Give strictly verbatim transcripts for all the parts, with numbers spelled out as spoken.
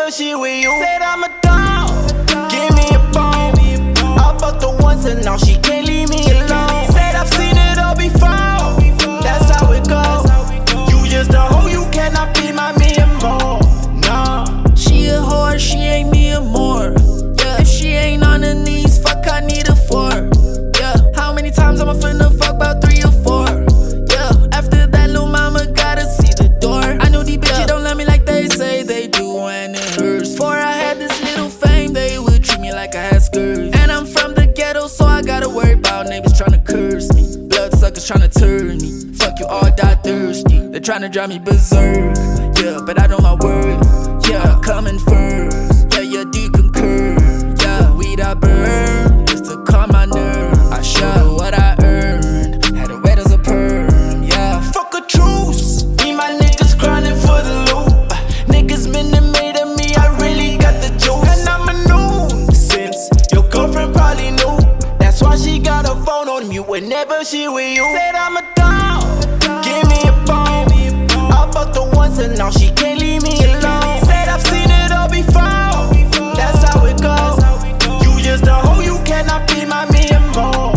whenever she with you. Said I'm a dog, give me a bone. I fucked her once and now she can't leave me alone. Said I've seen it all before, that's how it goes. You just a hoe, you cannot be my me and more. Nah, she a whore, she ain't me and more. Yeah, if she ain't on her knees, fuck, I need her for. Yeah, how many times I'm finna fuck? About three or four. Yeah, after that, little mama gotta see the door. I know these bitches don't love me like they say they do, and it hurts. Before I had this little fame, they would treat me like I had skirts. And I'm from the ghetto, so I gotta worry about neighbors tryna curse me, bloodsuckers tryna turn me. Fuck you all, die thirsty. They're tryna drive me berserk. Yeah, but I know my worth. Yeah, I'm coming first. Yeah, yeah, do you concur? Yeah, weed I burn just to calm my nerves. I show what I earned, had it wet as a perm. Yeah, fuck a truce. Me, my niggas grinding for the loot. Niggas been and made of me, I really got the juice. And I'm a nuisance, your girlfriend probably knew. That's why she got her phone on mute whenever she with you. Said I'm a dog, give me a bone. I fucked her once and now she can't leave me alone. Said I've seen it all before, that's how it goes. You just a hoe, you cannot be my me and more.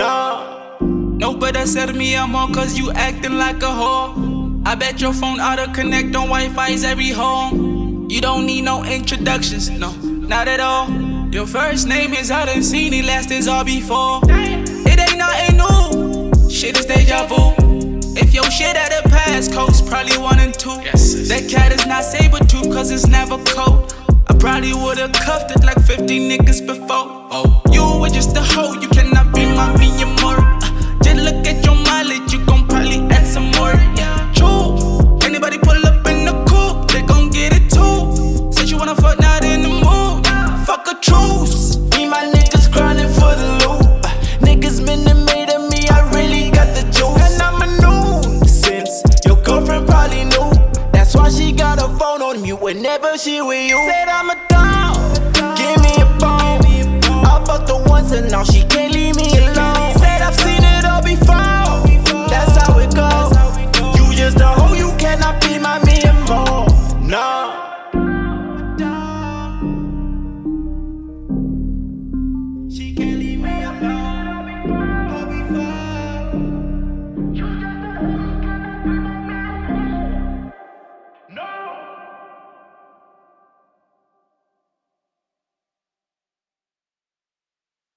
Nah. No, but I said to me I'm on cause you acting like a whore. I bet your phone auto connect on Wi-Fi's every home. You don't need no introductions, no, not at all. Your first name is I done seen it, last is all before. It ain't nothing new, shit is deja vu. If your shit at a pass coast, probably one and two. Yes, that cat is not saber-tooth cause it's never cold. I probably would've cuffed it like fifty niggas before. Oh, you were just a hoe, you cannot be my me and more. Uh, just look at your mileage, you gon' probably add some more. Yeah, true. Anybody pull up in the coupe, they gon' get it too. Said you wanna fuck, not in the mood. Fuck a truce. Me, my niggas grinding for the loot. Uh, niggas been and made of me, I really got the juice. And I'm a nuisance, your girlfriend probably knew. That's why she got her phone on mute whenever she with you. Said I'm a